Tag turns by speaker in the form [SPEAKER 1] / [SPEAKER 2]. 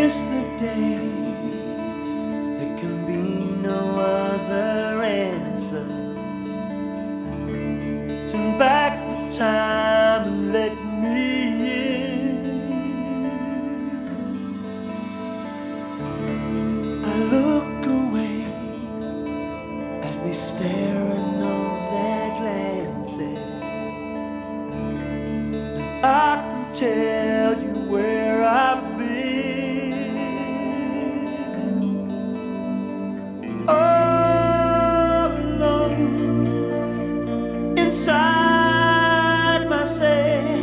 [SPEAKER 1] is the day. There can be no other answer. Turn back the time and let me in. I look away as they stare in all their glances. And I can tell